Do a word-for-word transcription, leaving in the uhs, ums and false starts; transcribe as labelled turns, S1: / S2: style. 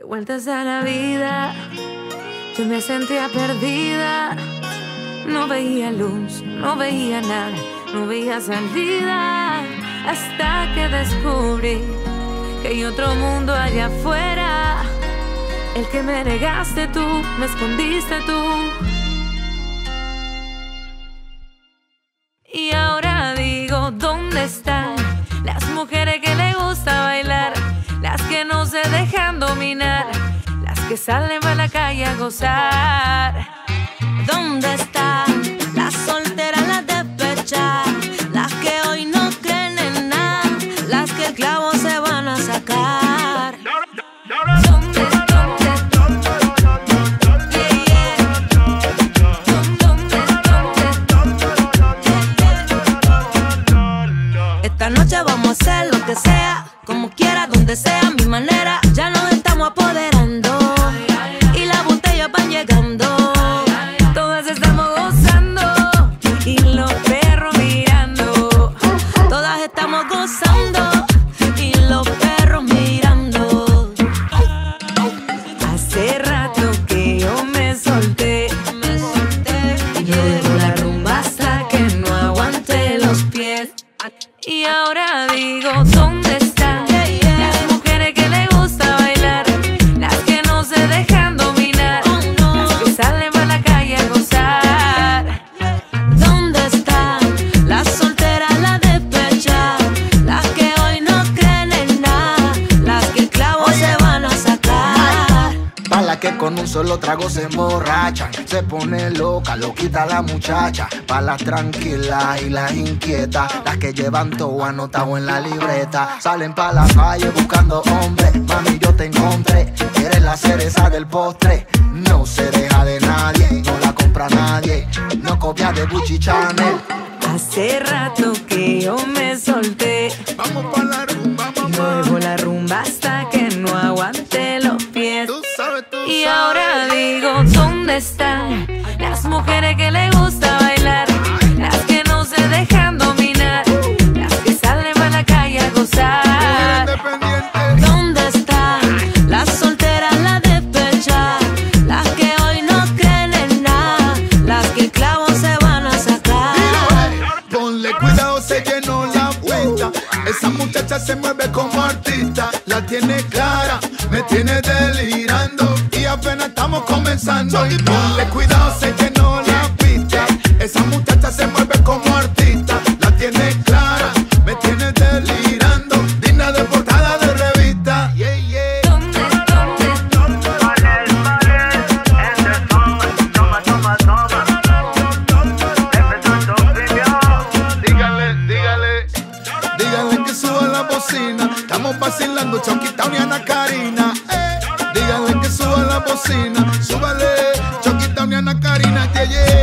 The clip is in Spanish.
S1: De vueltas a la vida, yo me sentía perdida. No veía luz, no veía nada, no veía salida. Hasta que descubrí que hay otro mundo allá afuera. El que me negaste tú, me escondiste tú. Y ahora digo, ¿dónde están las mujeres que le gusta bailar? Las que no se dejan dominar, las que salen para la calle a gozar.
S2: ¿Dónde están las solteras, las despechas? Las que hoy no creen en nada, las que el clavo se van a sacar.
S1: ¿Dónde, dónde?
S2: Yeah, yeah.
S1: ¿Dónde, dónde?
S2: Esta noche vamos a hacer lo que sea, como quiera, donde sea, a mi manera. Ya nos estamos apoderando y las botellas van llegando.
S1: Todas estamos gozando y los perros mirando.
S2: Todas estamos gozando y los perros mirando.
S1: Hace rato que yo me solté,
S2: Me solté
S1: y yo dejo la rumba hasta que no aguante los pies. Y ahora digo, ¿dónde están
S2: Yeah, yeah.
S1: las mujeres que le gusta bailar? Las que no se dejan dominar,
S2: Oh, no.
S1: las que salen para la calle a gozar.
S2: ¿Dónde están las solteras, las despechas? Las que hoy no creen en nada, las que el clavo se van a sacar.
S3: Pa' la que con un solo trago se emborrachan, se pone loca, loquita la muchacha. Pa' las tranquilas y las inquietas, las que llevan todo anotado en la libreta. Salen pa' la calle buscando hombres, mami yo te encontré. Eres la cereza del postre, no se deja de nadie, no la compra nadie, no copia de Gucci Chanel.
S1: Hace rato que yo me solté,
S3: Vamos pa' la rumba,
S1: yo
S3: mamá.
S1: dejo la rumba hasta que no aguante los pies.
S3: Tú sabes, tú
S1: Y
S3: sabes.
S1: ahora digo, ¿dónde están las mujeres que le gusta bailar? Las que no se dejan dominar, las que salen para la calle a gozar.
S3: Independiente.
S2: ¿Dónde están las solteras, las despechas? Las que hoy no creen en nada, las que el clavo se van a sacar.
S4: Ponle cuidado, se llenó la cuenta. Esa muchacha se mueve como artista. La tiene clara, me tiene delirando. Y apenas estamos comenzando. Y ponle cuidado, se llenó la pista. Esa muchacha se mueve como artista. La tiene clara, me tiene delirando. Digna de portada de revista. Yeah, yeah.
S1: ¿Dónde, dónde?
S4: Dígale, dígale, dígale que suba la bocina. Estamos vacilando, Choquitown y Ana Karina. Eh. Dígale que suba la bocina. Súbale, Choquitown y Ana Karina. Yeah, yeah.